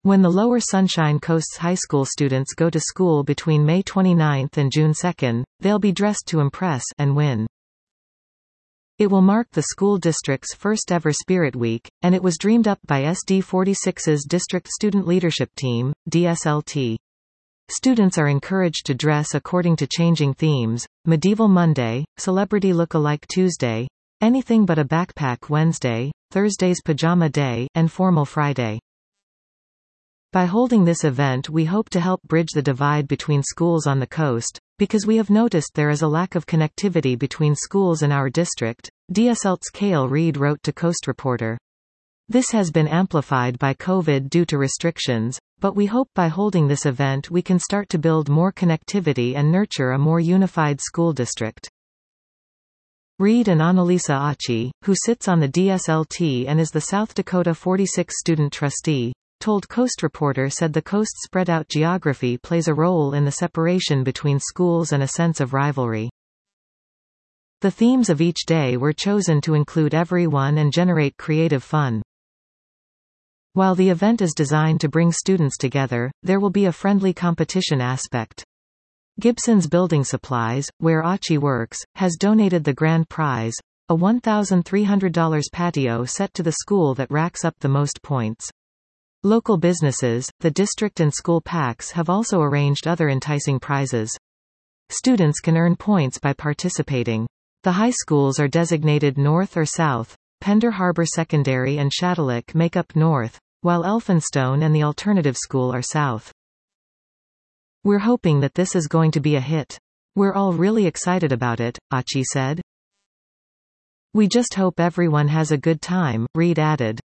When the Lower Sunshine Coast's high school students go to school between May 29 and June 2, they'll be dressed to impress and win. It will mark the school district's first ever Spirit Week, and it was dreamed up by SD46's District Student Leadership Team, DSLT. Students are encouraged to dress according to changing themes: Medieval Monday, Celebrity Look-alike Tuesday, Anything But a Backpack Wednesday, Thursday's Pajama Day, and Formal Friday. By holding this event, we hope to help bridge the divide between schools on the coast, because we have noticed there is a lack of connectivity between schools in our district, DSLT's Cale Reed wrote to Coast Reporter. This has been amplified by COVID due to restrictions, but we hope by holding this event we can start to build more connectivity and nurture a more unified school district. Reed and Annalisa Achi, who sits on the DSLT and is the South Dakota 46 student trustee, told Coast Reporter said the coast's spread-out geography plays a role in the separation between schools and a sense of rivalry. The themes of each day were chosen to include everyone and generate creative fun. While the event is designed to bring students together, there will be a friendly competition aspect. Gibson's Building Supplies, where Achi works, has donated the grand prize, a $1,300 patio set to the school that racks up the most points. Local businesses, the district and school PACs have also arranged other enticing prizes. Students can earn points by participating. The high schools are designated North or South. Pender Harbor Secondary and Shattuck make up North, while Elphinstone and the Alternative School are South. We're hoping that this is going to be a hit. We're all really excited about it, Achi said. We just hope everyone has a good time, Reed added.